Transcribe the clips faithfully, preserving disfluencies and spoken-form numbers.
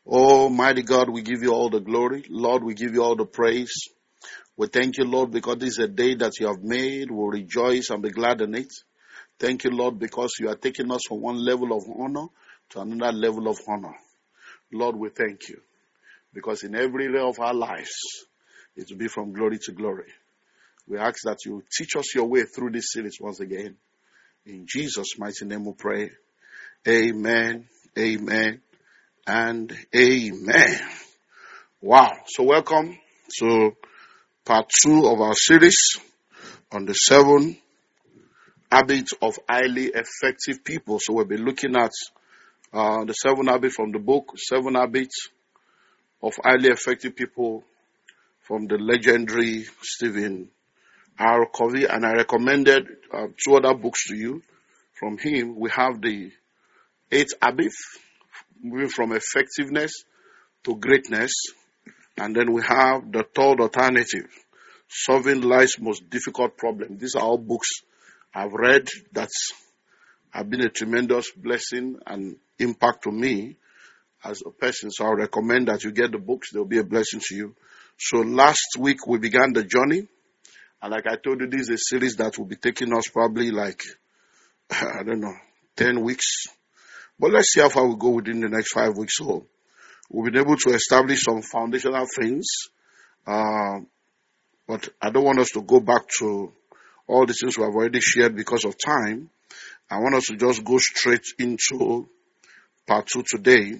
Oh, mighty God, we give you all the glory. Lord, we give you all the praise. We thank you, Lord, because this is a day that you have made. We'll rejoice and be glad in it. Thank you, Lord, because you are taking us from one level of honor to another level of honor. Lord, we thank you because in every area of our lives, it will be from glory to glory. We ask that you teach us your way through this series once again. In Jesus' mighty name we pray. Amen, amen, and amen. Wow. So welcome to part two of our series on the seven habits of highly effective people. So we'll be looking at uh, the seven habits from the book, Seven Habits of Highly Effective People from the legendary Stephen R. Covey. And I recommended uh, two other books to you from him. We have the Eight Habits, moving from effectiveness to greatness. And then we have the third alternative, solving life's most difficult problem. These are all books I've read that have been a tremendous blessing and impact to me as a person. So I recommend that you get the books. They'll be a blessing to you. So last week we began the journey. And like I told you, this is a series that will be taking us probably like, I don't know, ten weeks. But let's see how far we go within the next five weeks. So we've been able to establish some foundational things. Uh, but I don't want us to go back to all the things we have already shared because of time. I want us to just go straight into part two today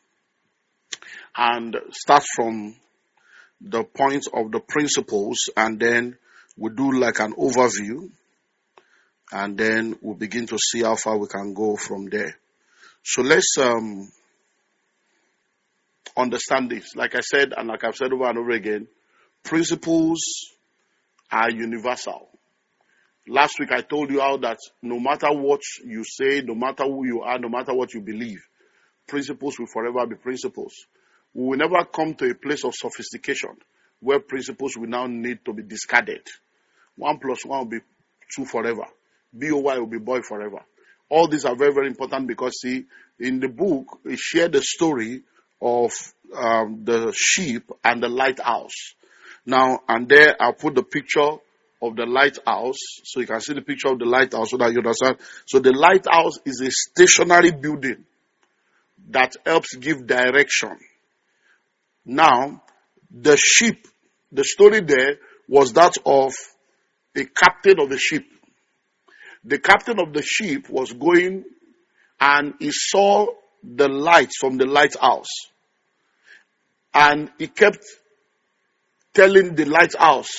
and start from the point of the principles, and then we'll do like an overview, and then we'll begin to see how far we can go from there. So let's um, understand this. Like I said, and like I've said over and over again, principles are universal. Last week I told you how that no matter what you say, no matter who you are, no matter what you believe, principles will forever be principles. We will never come to a place of sophistication where principles will now need to be discarded. One plus one will be two forever. B O Y will be boy forever. All these are very, very important because, see, in the book, it shared the story of um, the sheep and the lighthouse. Now, and there I'll put the picture of the lighthouse, so you can see the picture of the lighthouse so that you understand. So the lighthouse is a stationary building that helps give direction. Now, the ship, the story there was that of a captain of the ship. The captain of the ship was going and he saw the lights from the lighthouse. And he kept telling the lighthouse,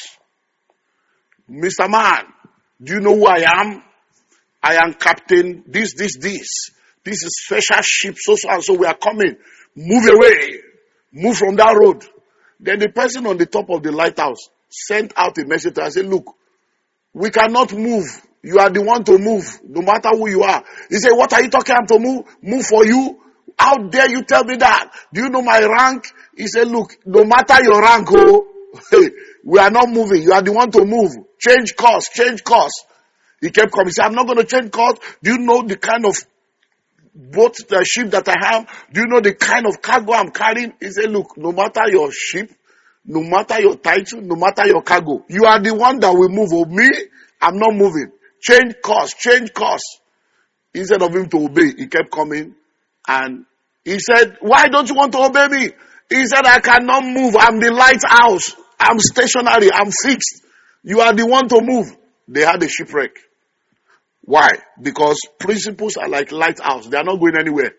Mister Man, do you know who I am? I am captain this, this, this. This is special ship, so, so, and so we are coming. Move away. Move from that road. Then the person on the top of the lighthouse sent out a message and said, look, we cannot move. You are the one to move, no matter who you are. He said, what are you talking about to move? Move for you? How dare you tell me that? Do you know my rank? He said, look, no matter your rank, oh, we are not moving. You are the one to move. Change course, change course. He kept coming. He said, I'm not going to change course. Do you know the kind of boat, the ship that I have? Do you know the kind of cargo I'm carrying? He said, look, no matter your ship, no matter your title, no matter your cargo, you are the one that will move. Oh, me, I'm not moving. Change course, change course. Instead of him to obey, he kept coming. And he said, why don't you want to obey me? He said, I cannot move. I'm the lighthouse. I'm stationary. I'm fixed. You are the one to move. They had a shipwreck. Why? Because principles are like lighthouse. They are not going anywhere.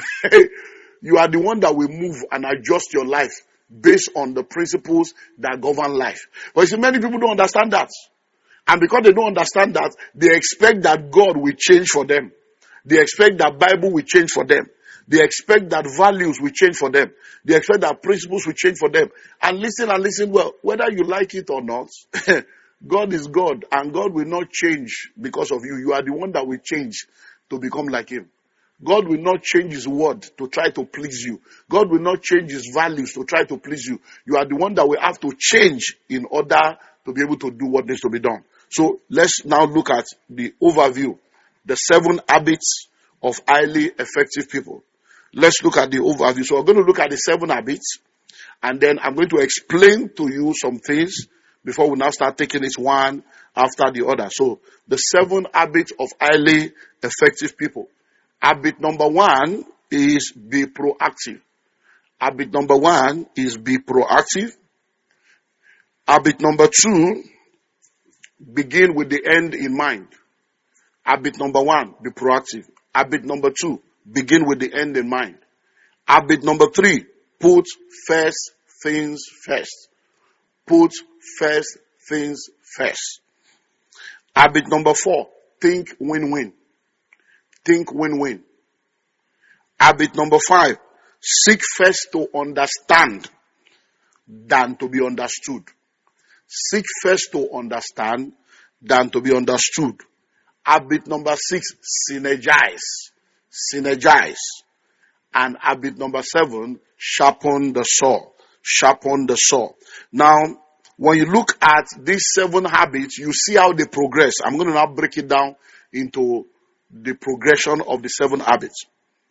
You are the one that will move and adjust your life based on the principles that govern life. But you see, many people don't understand that. And because they don't understand that, they expect that God will change for them. They expect that Bible will change for them. They expect that values will change for them. They expect that principles will change for them. And listen and listen well. Whether you like it or not, God is God. And God will not change because of you. You are the one that will change to become like Him. God will not change His word to try to please you. God will not change His values to try to please you. You are the one that will have to change in order to be able to do what needs to be done. So let's now look at the overview. The seven habits of highly effective people. let's look at the overview. So we're going to look at the seven habits, and then I'm going to explain to you some things before we now start taking it one after the other. So the seven habits of highly effective people. Habit number one is be proactive. Habit number one is be proactive. Habit number two, begin with the end in mind. Habit number one, be proactive. Habit number two, begin with the end in mind. Habit number three, put first things first. Put first things first. Habit number four, think win-win. Think win-win. Habit number five, seek first to understand than to be understood. Seek first to understand than to be understood. Habit number six, synergize. Synergize. And habit number seven, sharpen the saw. Sharpen the saw. Now, when you look at these seven habits, you see how they progress. I'm going to now break it down into the progression of the seven habits.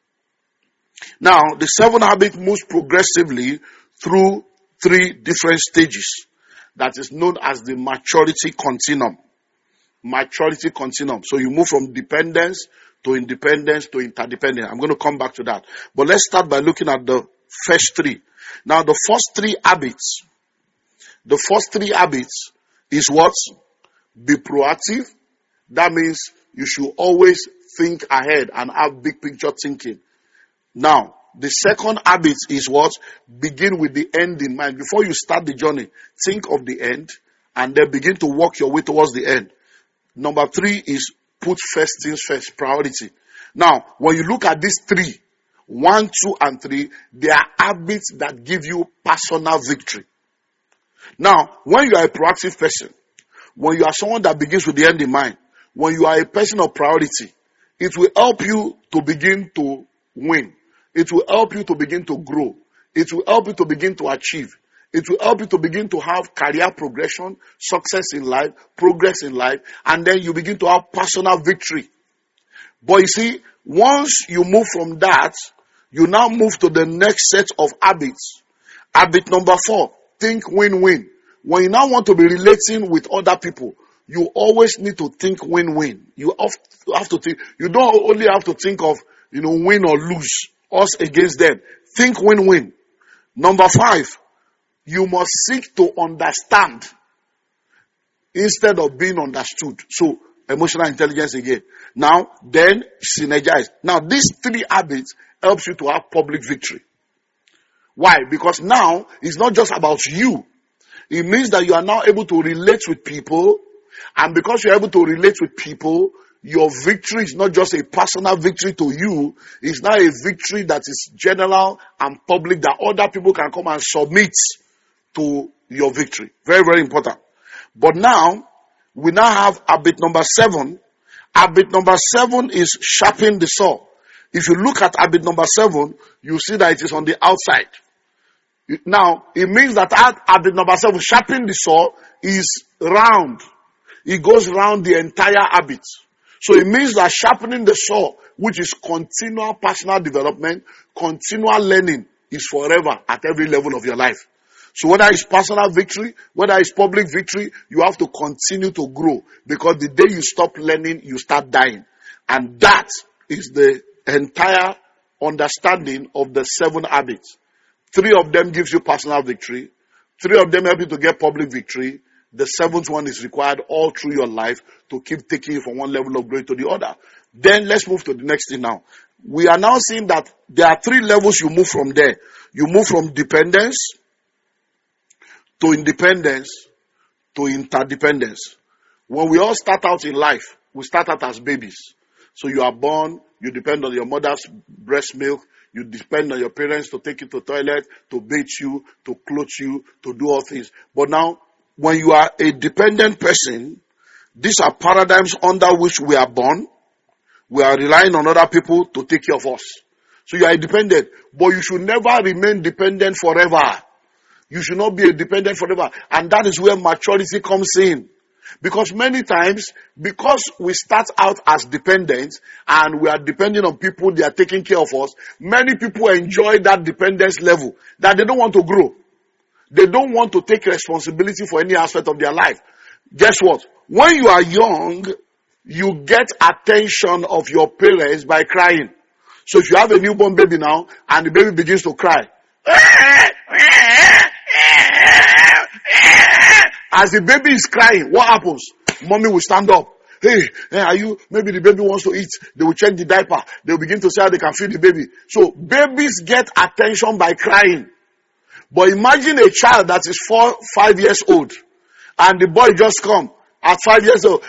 Now, the seven habits moves progressively through three different stages. That is known as the maturity continuum. Maturity continuum. So you move from dependence to independence to interdependence. I'm going to come back to that. But let's start by looking at the first three. Now, the first three habits, the first three habits is what? Be proactive. That means you should always think ahead and have big picture thinking. Now, the second habit is what? Begin with the end in mind. Before you start the journey, think of the end and then begin to walk your way towards the end. Number three is put first things first, priority. Now, when you look at these three, one, two, and three, they are habits that give you personal victory. Now, when you are a proactive person, when you are someone that begins with the end in mind, when you are a person of priority, it will help you to begin to win. It will help you to begin to grow. It will help you to begin to achieve. It will help you to begin to have career progression, success in life, progress in life, and then you begin to have personal victory. But you see, once you move from that, you now move to the next set of habits. Habit number four, think win-win. When you now want to be relating with other people, you always need to think win-win. You have to think, you don't only have to think of, you know, win or lose, us against them. Think win-win. Number five, you must seek to understand instead of being understood. So, emotional intelligence again. Now, then, synergize. Now, these three habits helps you to have public victory. Why? Because now, it's not just about you. It means that you are now able to relate with people. And because you're able to relate with people, your victory is not just a personal victory to you. It's now a victory that is general and public, that other people can come and submit to your victory. Very, very important. But now, we now have habit number seven. Habit number seven is sharpen the saw. If you look at habit number seven, you see that it is on the outside. Now, it means that habit number seven, sharpen the saw, is round. It goes round the entire habit. So it means that sharpening the saw, which is continual personal development, continual learning, is forever at every level of your life. So whether it's personal victory, whether it's public victory, you have to continue to grow. Because the day you stop learning, you start dying. And that is the entire understanding of the seven habits. Three of them gives you personal victory. Three of them help you to get public victory. The seventh one is required all through your life to keep taking you from one level of glory to the other. Then let's move to the next thing now. We are now seeing that there are three levels you move from there. You move from dependence to independence to interdependence. When we all start out in life, we start out as babies. So you are born, you depend on your mother's breast milk, you depend on your parents to take you to the toilet, to bathe you, to clothe you, to do all things. But now, when you are a dependent person, these are paradigms under which we are born. We are relying on other people to take care of us. So you are dependent, but you should never remain dependent forever. You should not be a dependent forever. And that is where maturity comes in. Because many times, because we start out as dependents and we are depending on people, they are taking care of us, many people enjoy that dependence level that they don't want to grow. They don't want to take responsibility for any aspect of their life. Guess what? When you are young, you get attention of your parents by crying. So if you have a newborn baby now and the baby begins to cry, as the baby is crying, what happens? Mommy will stand up. Hey, hey, are you, maybe the baby wants to eat. They will check the diaper. They will begin to say how they can feed the baby. So babies get attention by crying. But imagine a child that is four, five years old and the boy just come at five years old.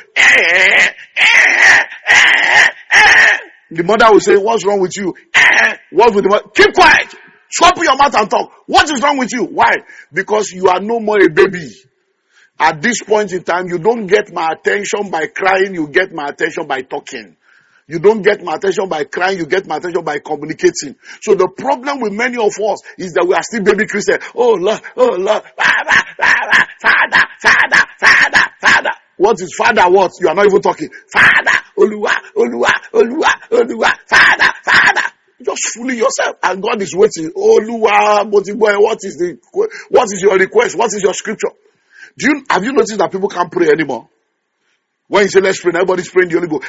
The mother will say, what's wrong with you? What's with the mother? Keep quiet. Stop your mouth and talk. What is wrong with you? Why? Because you are no more a baby. At this point in time, you don't get my attention by crying, you get my attention by talking. You don't get my attention by crying, you get my attention by communicating. So the problem with many of us is that we are still baby Christians. Oh Lord, oh Lord, Father, Father, Father, Father, Father, Father. What is Father what? You are not even talking. Father, Oluwa, Oluwa, Oluwa, Oluwa, Father, Father. Just fooling yourself, and God is waiting. Oluwa, what is the, what is your request? What is your scripture? Do you, have you noticed that people can't pray anymore? When you say let's pray, everybody's praying the Holy Ghost.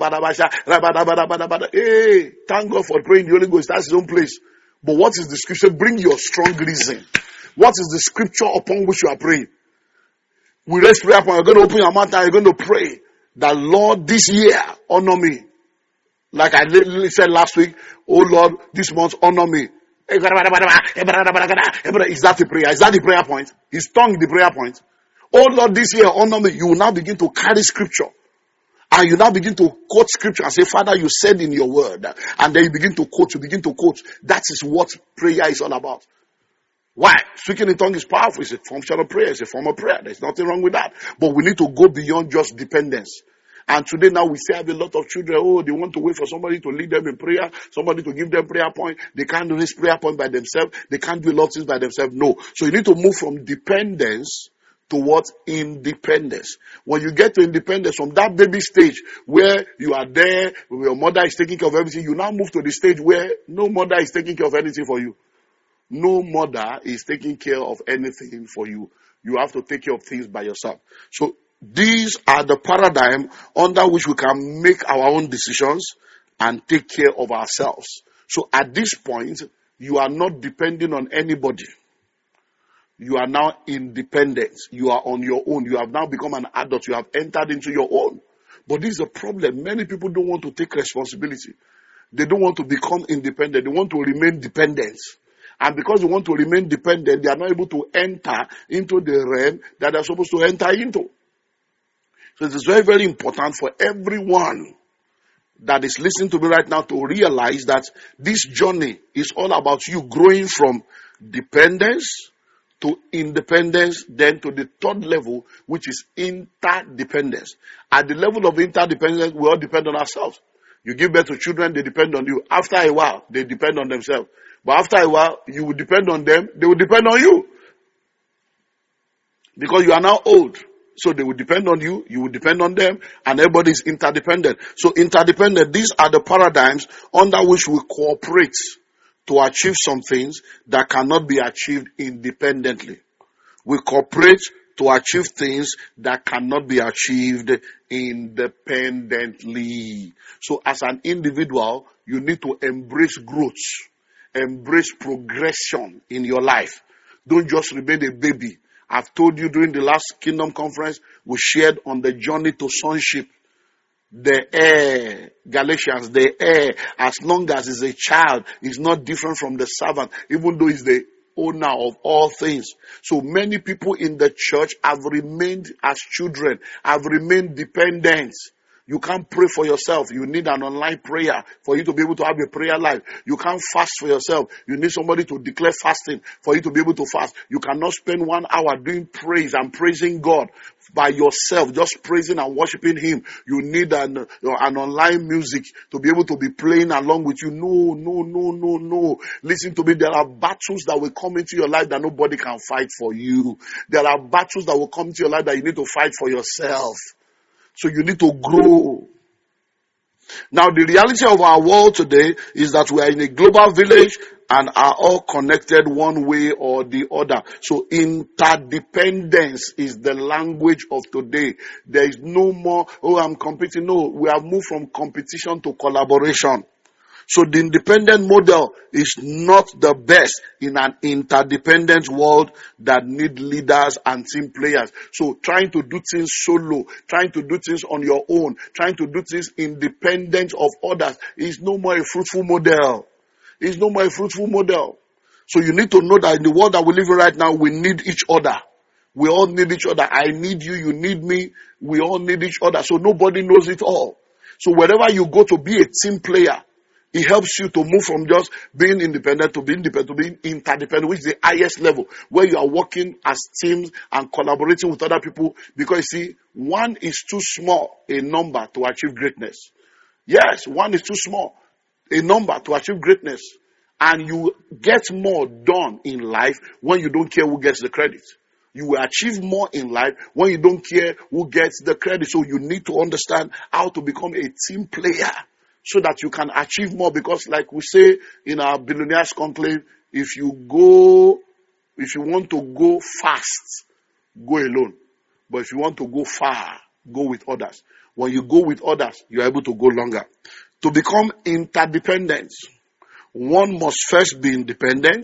Hey, thank God for praying the Holy Ghost. That's his own place. But what is the scripture? Bring your strong reason. What is the scripture upon which you are praying? We raise prayer point. You're going to open your mouth and you're going to pray that Lord, this year, honor me. Like I literally said last week, oh Lord, this month, honor me. Is that the prayer? Is that the prayer point? Is tongue the prayer point? Oh Lord, this year, honor me. You will now begin to carry scripture. And you now begin to quote scripture and say, Father, you said in your word. And then you begin to quote, you begin to quote. That is what prayer is all about. Why? Speaking in tongue is powerful. It's a function of prayer. It's a form of prayer. There's nothing wrong with that. But we need to go beyond just dependence. And today now we see have a lot of children, oh, they want to wait for somebody to lead them in prayer, somebody to give them prayer point. They can't do this prayer point by themselves. They can't do a lot of things by themselves. No. So you need to move from dependence towards independence. When you get to independence, from that baby stage where you are there, your mother is taking care of everything, you now move to the stage where no mother is taking care of anything for you. No mother is taking care of anything for you. You have to take care of things by yourself. So these are the paradigm under which we can make our own decisions and take care of ourselves. So at this point, you are not depending on anybody. You are now independent. You are on your own. You have now become an adult. You have entered into your own. But this is a problem. Many people don't want to take responsibility. They don't want to become independent. They want to remain dependent. And because they want to remain dependent, they are not able to enter into the realm that they're supposed to enter into. So it is very, very important for everyone that is listening to me right now to realize that this journey is all about you growing from dependence to independence, then to the third level, which is interdependence. At the level of interdependence, we all depend on ourselves. You give birth to children, they depend on you. After a while, they depend on themselves. But after a while, you will depend on them, they will depend on you. Because you are now old. So they will depend on you, you will depend on them, and everybody is interdependent. So interdependent, these are the paradigms under which we cooperate to achieve some things that cannot be achieved independently. We cooperate to achieve things that cannot be achieved independently. So as an individual, you need to embrace growth, embrace progression in your life. Don't just remain a baby. I've told you during the last Kingdom Conference, we shared on the journey to sonship. The heir, Galatians, the heir, as long as he's a child, is not different from the servant, even though he's the owner of all things. So many people in the church have remained as children, have remained dependent. You can't pray for yourself. You need an online prayer for you to be able to have a prayer life. You can't fast for yourself. You need somebody to declare fasting for you to be able to fast. You cannot spend one hour doing praise and praising God by yourself, just praising and worshiping Him. You need an, uh, an online music to be able to be playing along with you. No, no, no, no, no. Listen to me. There are battles that will come into your life that nobody can fight for you. There are battles that will come into your life that you need to fight for yourself. So you need to grow. Now the reality of our world today is that we are in a global village and are all connected one way or the other. So interdependence is the language of today. There is no more, oh, I'm competing. No, we have moved from competition to collaboration. So the independent model is not the best in an interdependent world that need leaders and team players. So trying to do things solo, trying to do things on your own, trying to do things independent of others is no more a fruitful model. It's no more a fruitful model. So you need to know that in the world that we live in right now, we need each other. We all need each other. I need you, you need me. We all need each other. So nobody knows it all. So wherever you go to be a team player, it helps you to move from just being independent to being independent to being interdependent, which is the highest level, where you are working as teams and collaborating with other people. Because you see, one is too small a number to achieve greatness. Yes, one is too small a number to achieve greatness. And you get more done in life when you don't care who gets the credit. You will achieve more in life when you don't care who gets the credit. So you need to understand how to become a team player, so that you can achieve more. Because like we say in our Billionaires Conclave, if you go, if you want to go fast, go alone. But if you want to go far, go with others. When you go with others, you're able to go longer. To become interdependent, one must first be independent,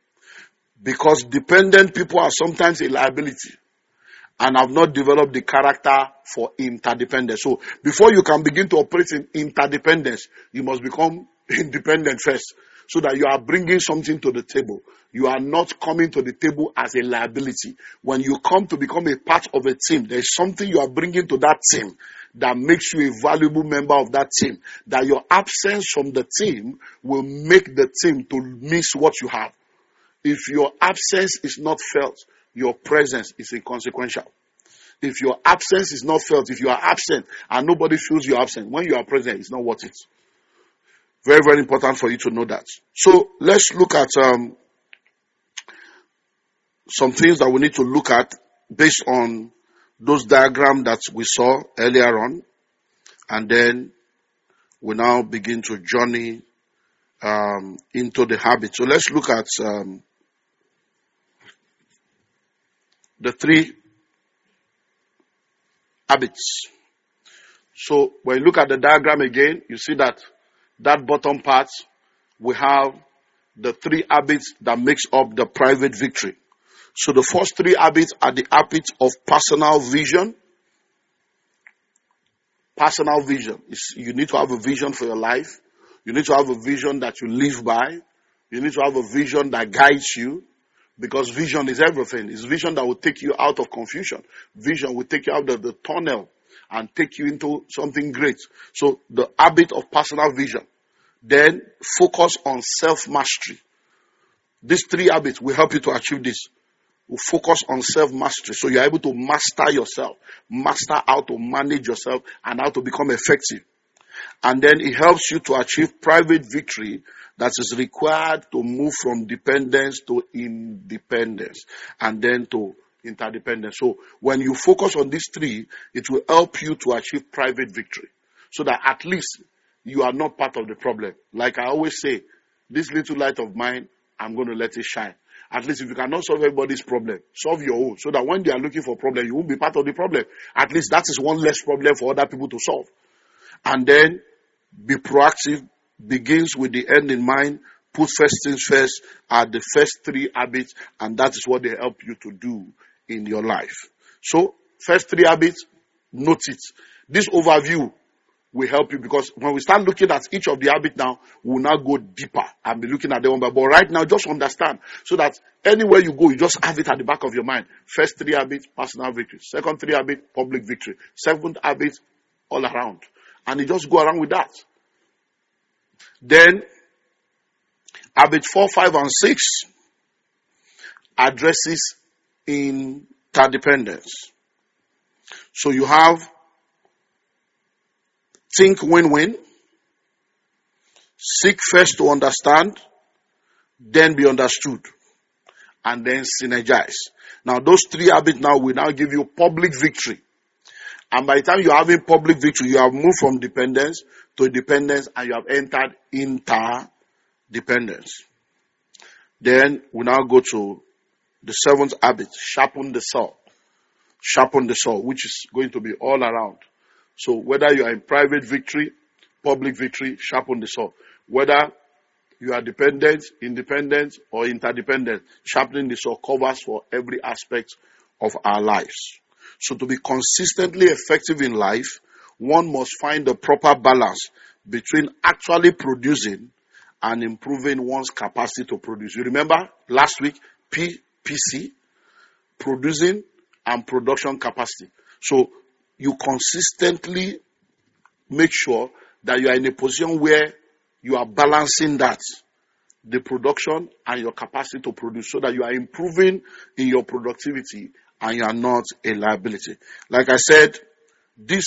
because dependent people are sometimes a liability and have not developed the character for interdependence. So before you can begin to operate in interdependence, you must become independent first, so that you are bringing something to the table. You are not coming to the table as a liability. When you come to become a part of a team, there is something you are bringing to that team that makes you a valuable member of that team. That your absence from the team will make the team to miss what you have. If your absence is not felt, your presence is inconsequential. If your absence is not felt, if you are absent and nobody feels you're absent, when you are present, it's not worth it. Very, very important for you to know that. So let's look at um, some things that we need to look at based on those diagrams that we saw earlier on. And then we now begin to journey um, into the habit. So let's look at um, the three habits. So when you look at the diagram again, you see that that bottom part, we have the three habits that makes up the private victory. So the first three habits are the habits of personal vision. Personal vision. It's, you need to have a vision for your life. You need to have a vision that you live by. You need to have a vision that guides you. Because vision is everything. It's vision that will take you out of confusion. Vision will take you out of the tunnel and take you into something great. So the habit of personal vision. Then focus on self-mastery. These three habits will help you to achieve this. We'll focus on self-mastery. So you're able to master yourself. Master how to manage yourself and how to become effective. And then it helps you to achieve private victory that is required to move from dependence to independence and then to interdependence. So when you focus on these three, it will help you to achieve private victory so that at least you are not part of the problem. Like I always say, this little light of mine, I'm going to let it shine. At least if you cannot solve everybody's problem, solve your own so that when they are looking for a problem, you won't be part of the problem. At least that is one less problem for other people to solve. And then be proactive. Begins with the end in mind. Put first things first are the first three habits, and that is what they help you to do in your life. So, first three habits, note it. This overview will help you because when we start looking at each of the habits now, we'll now go deeper and be looking at them one by one. But right now, just understand so that anywhere you go, you just have it at the back of your mind. First three habits, personal victory. Second three habits, public victory. Seventh habit, all around. And you just go around with that. Then, habit four, five, and six addresses interdependence. So you have think win-win, seek first to understand, then be understood, and then synergize. Now those three habits now will now give you public victory. And by the time you're having public victory, you have moved from dependence to dependence and you have entered interdependence. Then we now go to the seventh habit, sharpen the saw. Sharpen the saw, which is going to be all around. So whether you are in private victory, public victory, sharpen the saw. Whether you are dependent, independent, or interdependent, sharpening the saw covers for every aspect of our lives. So to be consistently effective in life, one must find the proper balance between actually producing and improving one's capacity to produce. You remember last week, P P C, producing and production capacity. So you consistently make sure that you are in a position where you are balancing that, the production and your capacity to produce, so that you are improving in your productivity and you are not a liability. Like I said, this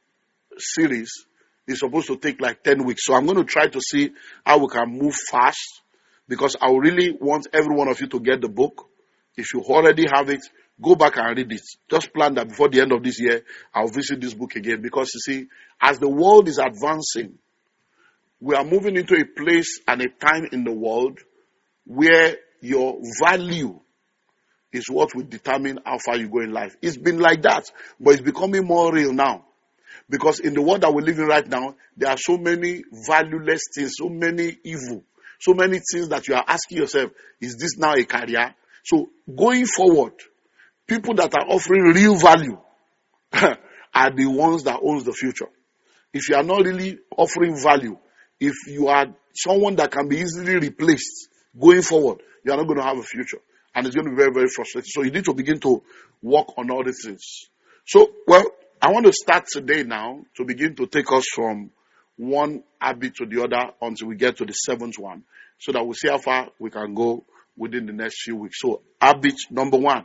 series is supposed to take like ten weeks. So I'm going to try to see how we can move fast, because I really want every one of you to get the book. If you already have it, go back and read it. Just plan that before the end of this year, I'll visit this book again. Because you see, as the world is advancing, we are moving into a place and a time in the world where your value is what will determine how far you go in life. It's been like that, but it's becoming more real now. Because in the world that we're living right now, there are so many valueless things, so many evil, so many things that you are asking yourself, is this now a career? So going forward, people that are offering real value are the ones that owns the future. If you are not really offering value, if you are someone that can be easily replaced going forward, you are not going to have a future. And it's going to be very, very frustrating. So you need to begin to work on all these things. So, well, I want to start today now to begin to take us from one habit to the other until we get to the seventh one, so that we'll see how far we can go within the next few weeks. So, habit number one.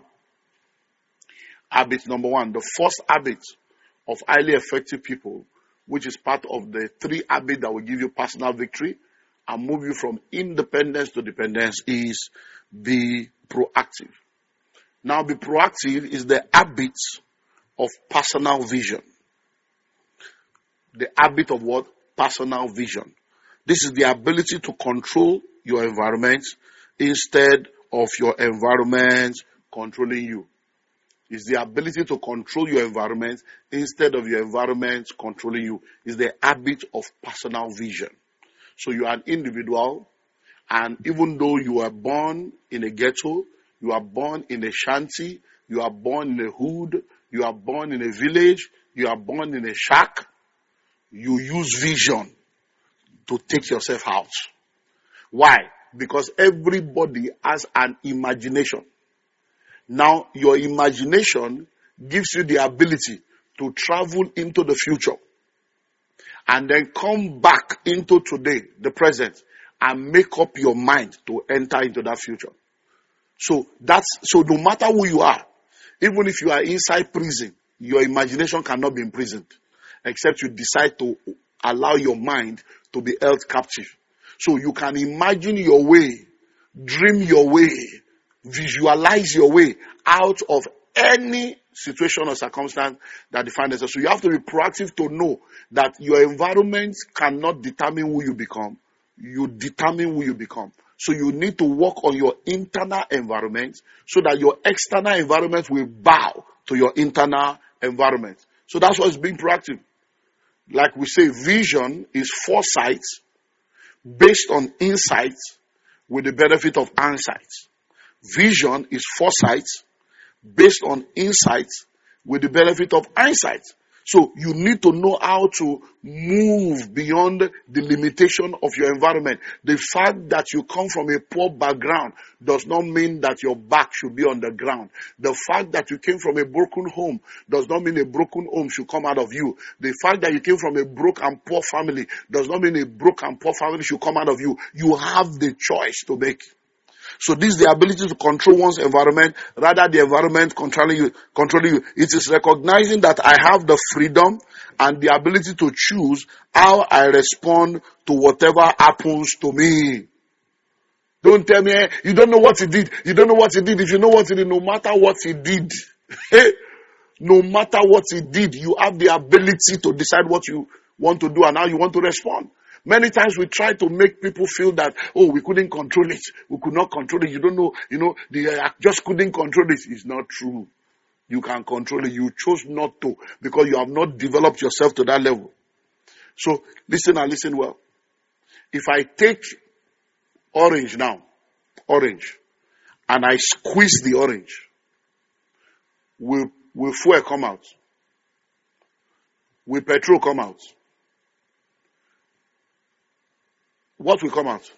Habit number one. The first habit of highly effective people, which is part of the three habits that will give you personal victory and move you from independence to dependence, is be proactive. Now, be proactive is the habit of personal vision. The habit of what? Personal vision. This is the ability to control your environment instead of your environment controlling you. It's the ability to control your environment instead of your environment controlling you. It's the habit of personal vision. So you are an individual, and even though you are born in a ghetto, you are born in a shanty, you are born in a hood, you are born in a village, you are born in a shack, you use vision to take yourself out. Why? Because everybody has an imagination. Now, your imagination gives you the ability to travel into the future and then come back into today, the present, and make up your mind to enter into that future. So that's, so no matter who you are, even if you are inside prison, your imagination cannot be imprisoned, except you decide to allow your mind to be held captive. So you can imagine your way, dream your way, visualize your way out of any situation or circumstance that defines us. So you have to be proactive to know that your environment cannot determine who you become. You determine who you become. So you need to work on your internal environment so that your external environment will bow to your internal environment. So that's what's being proactive. Like we say, vision is foresight based on insight with the benefit of hindsight. Vision is foresight based on insight with the benefit of hindsight. So you need to know how to move beyond the limitation of your environment. The fact that you come from a poor background does not mean that your back should be on the ground. The fact that you came from a broken home does not mean a broken home should come out of you. The fact that you came from a broke and poor family does not mean a broke and poor family should come out of you. You have the choice to make. So this is the ability to control one's environment rather the environment controlling you, controlling you. It is recognizing that I have the freedom and the ability to choose how I respond to whatever happens to me. Don't tell me, eh, you don't know what he did. You don't know what he did. If you know what he did, no matter what he did, no matter what he did, you have the ability to decide what you want to do and how you want to respond. Many times we try to make people feel that, oh, we couldn't control it. We could not control it. You don't know, you know, they uh, just couldn't control it. It's not true. You can control it. You chose not to because you have not developed yourself to that level. So listen and listen well. If I take orange now, orange, and I squeeze the orange, will, will fuel come out? Will petrol come out? What will come out?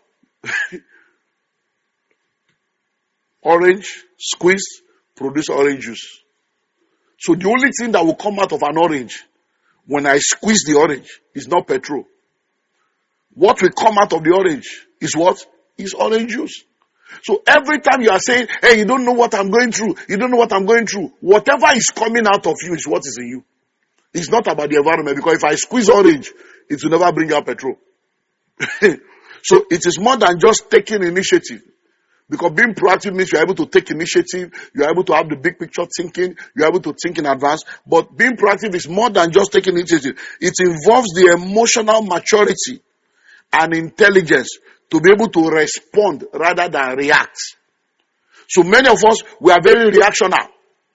Orange, squeeze, produce orange juice. So the only thing that will come out of an orange when I squeeze the orange is not petrol. What will come out of the orange is what? Is orange juice. So every time you are saying, hey, you don't know what I'm going through, you don't know what I'm going through, whatever is coming out of you is what is in you. It's not about the environment, because if I squeeze orange, it will never bring out petrol. So it is more than just taking initiative. Because being proactive means you're able to take initiative, you're able to have the big picture thinking, you're able to think in advance. But being proactive is more than just taking initiative. It involves the emotional maturity and intelligence to be able to respond rather than react. So many of us, we are very reactional.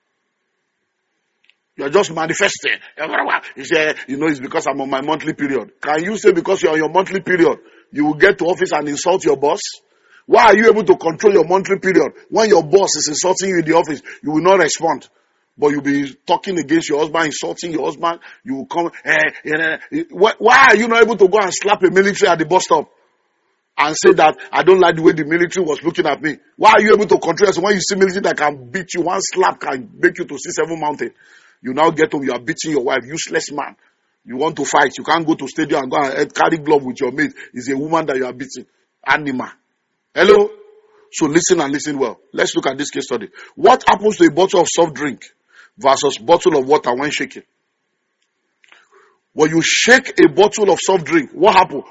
You're just manifesting. You say, you know, it's because I'm on my monthly period. Can you say because you're on your monthly period, you will get to office and insult your boss? Why are you able to control your monthly period? When your boss is insulting you in the office, you will not respond. But you'll be talking against your husband, insulting your husband. You will come, eh, eh, eh. Why are you not able to go and slap a military at the bus stop? And say that, I don't like the way the military was looking at me. Why are you able to control yourself when you see military that can beat you? One slap can make you to see seven mountains. You now get home, you are beating your wife, useless man. You want to fight, you can't go to stadium and go and carry glove with your mate. It's a woman that you are beating. Animal. Hello? So listen and listen well. Let's look at this case study. What happens to a bottle of soft drink versus bottle of water when shaking? When you shake a bottle of soft drink, what happens?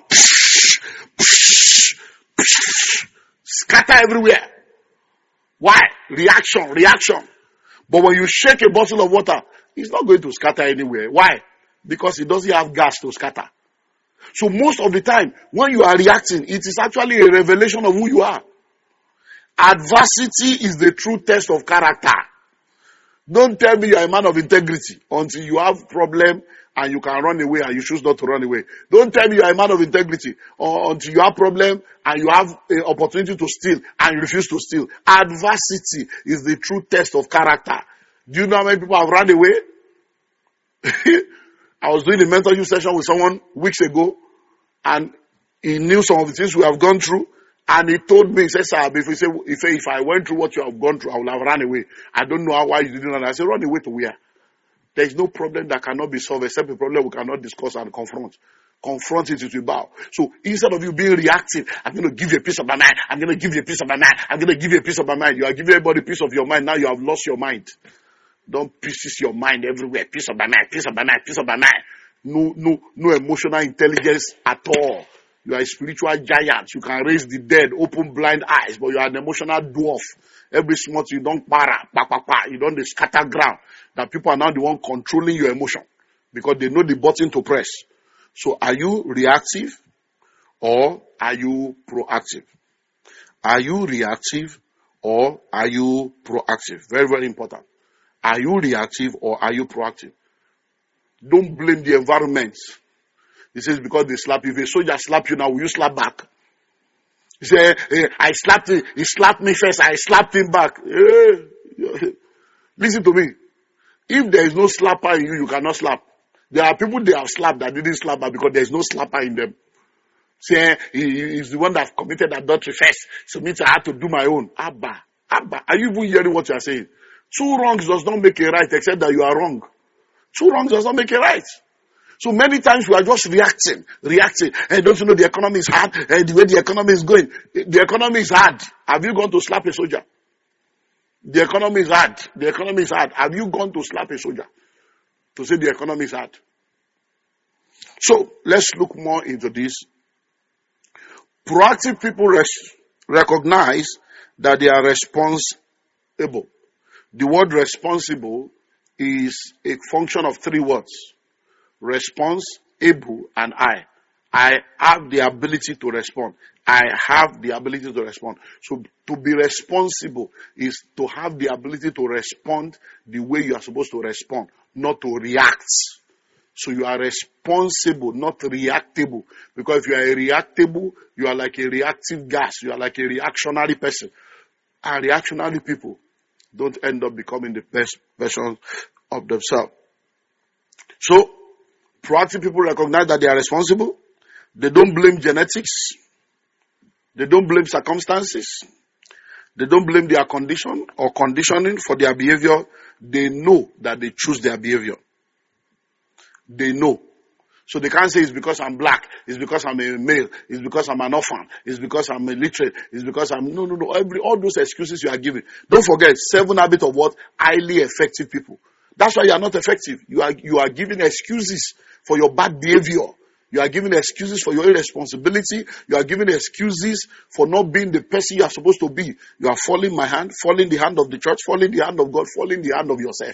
Scatter everywhere. Why? Reaction, reaction. But when you shake a bottle of water, it's not going to scatter anywhere. Why? Because it doesn't have gas to scatter. So most of the time, when you are reacting, it is actually a revelation of who you are. Adversity is the true test of character. Don't tell me you are a man of integrity until you have problem and you can run away and you choose not to run away. Don't tell me you are a man of integrity or until you have problem and you have an opportunity to steal and you refuse to steal. Adversity is the true test of character. Do you know how many people have run away? I was doing a mentorship session with someone weeks ago, and he knew some of the things we have gone through, and he told me, he said, sir, if, he said, if, if I went through what you have gone through, I would have run away. I don't know how, why you didn't run. I said, run away to where? There is no problem that cannot be solved except a problem we cannot discuss and confront. Confront it, it will bow. So instead of you being reactive, I'm going to give you a piece of my mind. I'm going to give you a piece of my mind. I'm going to give you a piece of my mind. You are giving everybody a piece of your mind. Now you have lost your mind. Don't pieces your mind everywhere. Piece of my mind, piece of my mind, piece of my mind. No, no, no emotional intelligence at all. You are a spiritual giant. You can raise the dead, open blind eyes, but you are an emotional dwarf. Every small you don't para, pa, pa, pa. You don't scatter ground. That people are now the one controlling your emotion because they know the button to press. So are you reactive or are you proactive? Are you reactive or are you proactive? Very, very important. Are you reactive or are you proactive? Don't blame the environment. He says because they slap you. If a soldier slap you now, will you slap back? He said, hey, I slapped him. He slapped me first. I slapped him back. Hey. Listen to me. If there is no slapper in you, you cannot slap. There are people they have slapped that didn't slap her because there's no slapper in them. Say, he, he's the one that committed adultery first. So means I had to do my own. Abba. Abba. Are you even hearing what you are saying? Two wrongs does not make a right except that you are wrong. Two wrongs does not make a right. So many times we are just reacting, reacting. Hey, don't you know the economy is hard? Hey, the way the economy is going. The economy is hard. Have you gone to slap a soldier? The economy is hard. The economy is hard. Have you gone to slap a soldier? To say the economy is hard. So, let's look more into this. Proactive people res- recognize that they are responsible. The word responsible is a function of three words. Response, able, and I. I have the ability to respond. I have the ability to respond. So to be responsible is to have the ability to respond the way you are supposed to respond, not to react. So you are responsible, not reactable. Because if you are a reactable, you are like a reactive gas. You are like a reactionary person. And reactionary people don't end up becoming the best version of themselves. So, proactive people recognize that they are responsible. They don't blame genetics. They don't blame circumstances. They don't blame their condition or conditioning for their behavior. They know that they choose their behavior. They know. So they can't say it's because I'm black, it's because I'm a male, it's because I'm an orphan, it's because I'm illiterate, it's because I'm, no, no, no, every, all those excuses you are giving. Don't forget, seven habits of what? Highly effective people. That's why you are not effective. You are, you are giving excuses for your bad behavior. You are giving excuses for your irresponsibility. You are giving excuses for not being the person you are supposed to be. You are following my hand, following the hand of the church, following the hand of God, following the hand of yourself.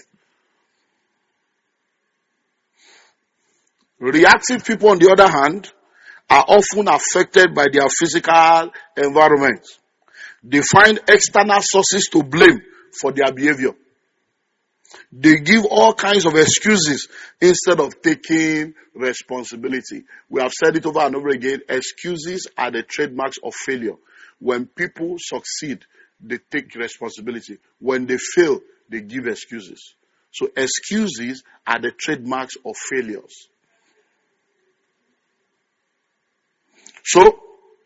Reactive people, on the other hand, are often affected by their physical environment. They find external sources to blame for their behavior. They give all kinds of excuses instead of taking responsibility. We have said it over and over again. Excuses are the trademarks of failure. When people succeed, they take responsibility. When they fail, they give excuses. So excuses are the trademarks of failures. So,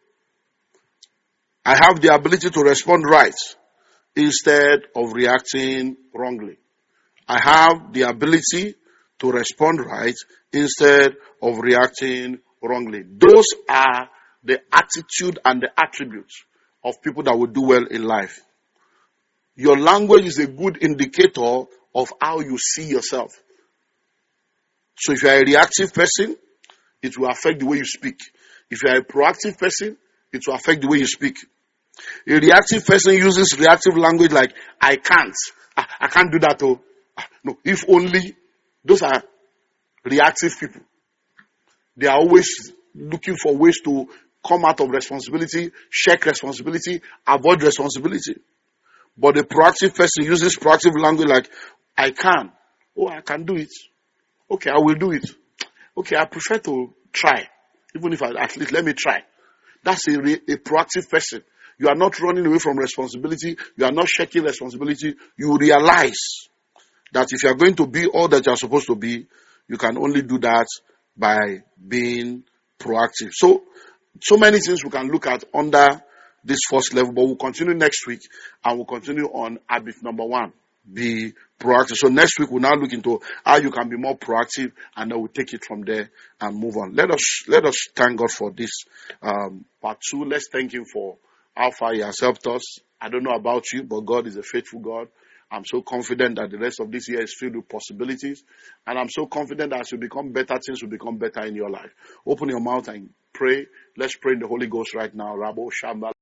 I have the ability to respond right instead of reacting wrongly. I have the ability to respond right instead of reacting wrongly. Those are the attitude and the attributes of people that will do well in life. Your language is a good indicator of how you see yourself. So if you are a reactive person, it will affect the way you speak. If you are a proactive person, it will affect the way you speak. A reactive person uses reactive language like, I can't. I, I can't do that. Oh. No, if only. Those are reactive people. They are always looking for ways to come out of responsibility, shirk responsibility, avoid responsibility. But the proactive person uses proactive language like, I can. Oh, I can do it. Okay, I will do it. Okay, I prefer to try. Even if I, at least let me try. That's a, a proactive person. You are not running away from responsibility. You are not shirking responsibility. You realize that if you are going to be all that you are supposed to be, you can only do that by being proactive. So, so many things we can look at under this first level, but we'll continue next week and we'll continue on habit number one. Be proactive. So next week we'll now look into how you can be more proactive, and then we'll take it from there and move on. Let us let us thank God for this um, part two. Let's thank Him for how far He has helped us. I don't know about you, but God is a faithful God. I'm so confident that the rest of this year is filled with possibilities, and I'm so confident that as you become better, things will become better in your life. Open your mouth and pray. Let's pray in the Holy Ghost right now. Rabo Shamba.